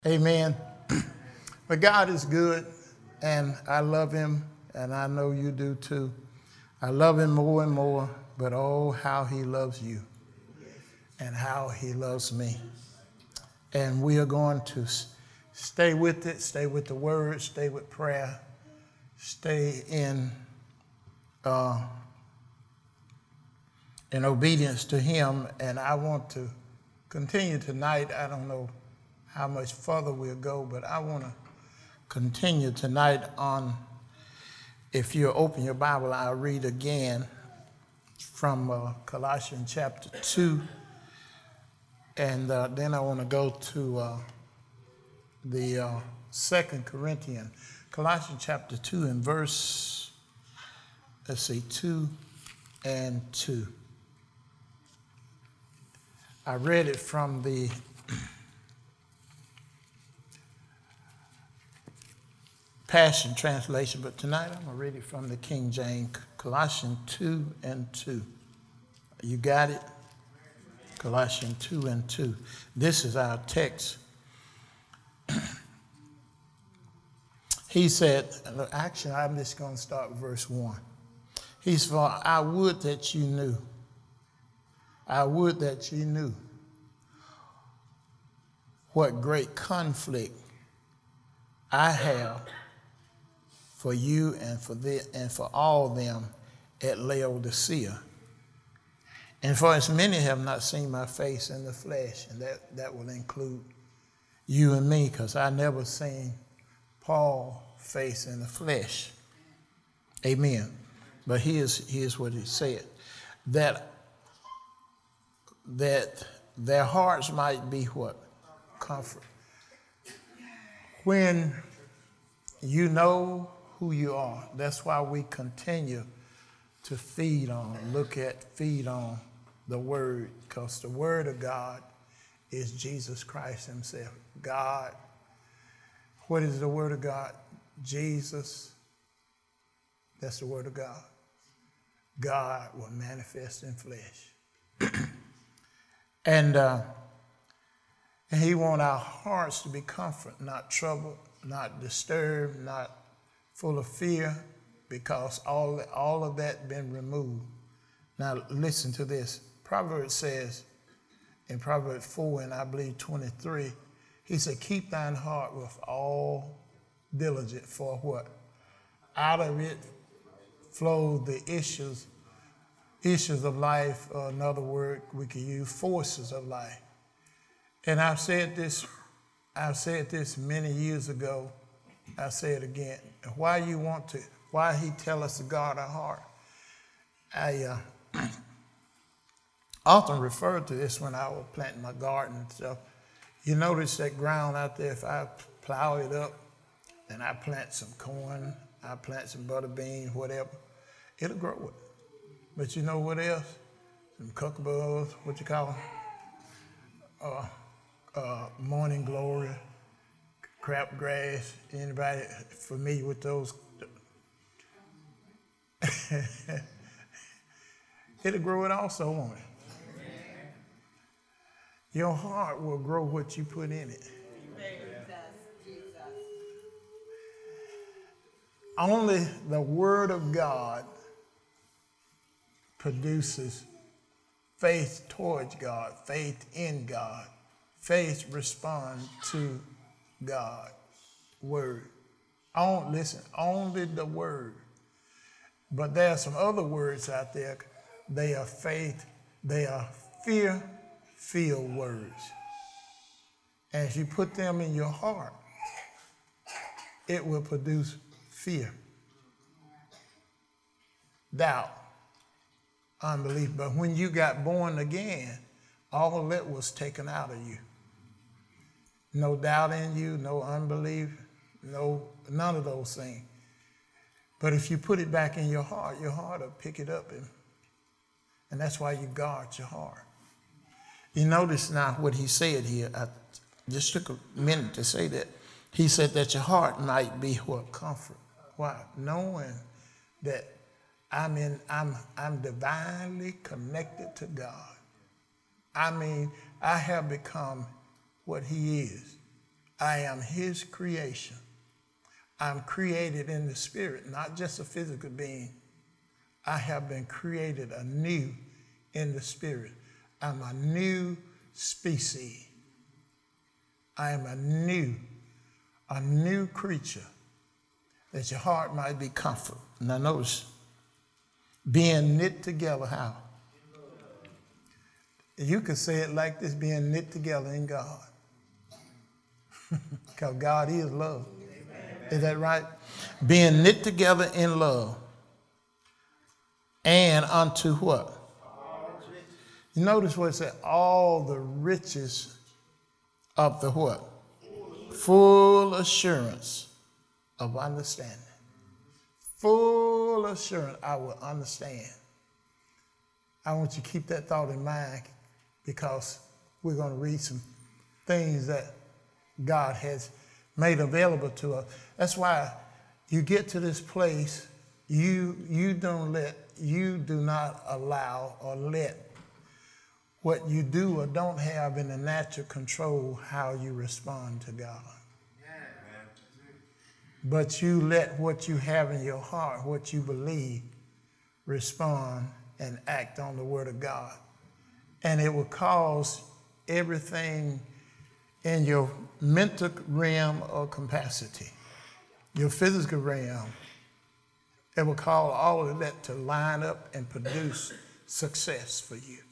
Amen. But God is good, and I love him, and I know you do too. I love him more and more, but oh, how he loves you and how he loves me. And we are going to stay with it, stay with the word, stay with prayer, stay in obedience to him. And I want to continue tonight. I don't know how much further we'll go, but I want to continue tonight on, if you open your Bible, I'll read again from Colossians chapter 2. And then I want to go to the 2 Corinthians, Colossians chapter 2 and verse, 2 and 2. I read it from the Passion Translation, but tonight I'm going to read it from the King James, Colossians 2 and 2. You got it? Colossians 2 and 2. This is our text. He said, actually, I'm just going to start with verse 1. He said, "For I would that you knew. I would that you knew what great conflict I have for you and for all them at Laodicea. And for as many have not seen my face in the flesh," and that will include you and me, because I never seen Paul's face in the flesh. Amen. But here's what he said, that their hearts might be what? Comfort. When you know who you are, that's why we continue to feed on the word, because the word of God is Jesus Christ himself. God, what is the word of God? Jesus, that's the word of God. God will manifest in flesh. And he wants our hearts to be comforted, not troubled, not disturbed, not full of fear, because all of that been removed. Now listen to this. Proverbs says in Proverbs 4 and I believe 23, he said, "Keep thine heart with all diligence, for what? Out of it flow the issues of life," or another word we can use, forces of life. And I've said this many years ago. I say it again. Why he tell us to guard our heart? I often refer to this when I was planting my garden and stuff. You notice that ground out there, if I plow it up and I plant some corn, I plant some butter beans, whatever, it'll grow it. But you know what else? Some cucambers, what you call them? Morning glory, crabgrass. Anybody familiar with those? It'll grow it also, won't it? Your heart will grow what you put in it. Only the word of God produces faith towards God, faith in God. Faith responds to God's word. Only the word. But there are some other words out there. They are fear-filled words. And if you put them in your heart, it will produce fear, doubt, unbelief. But when you got born again, all that was taken out of you. No doubt in you, no unbelief, none of those things. But if you put it back in your heart will pick it up. And that's why you guard your heart. You notice now what he said here. I just took a minute to say that. He said that your heart might be what? Comfort. Why? Knowing that I'm divinely connected to God. I mean, I have become what he is. I am his creation. I'm created in the spirit, not just a physical being. I have been created anew in the spirit. I'm a new species. I am a new creature, that your heart might be comforted. Now notice, being knit together, how? You could say it like this, being knit together in God. Because God is love. Amen. Is that right? Being knit together in love. And unto what? You notice what it said, all the riches of the what? Full assurance of understanding. Full assurance, I will understand. I want you to keep that thought in mind, because we're going to read some things that God has made available to us. That's why you get to this place, you do not allow or let what you do or don't have in the natural control how you respond to God. But you let what you have in your heart, what you believe, respond and act on the word of God. And it will cause everything in your mental realm or capacity, your physical realm, it will cause all of that to line up and produce success for you.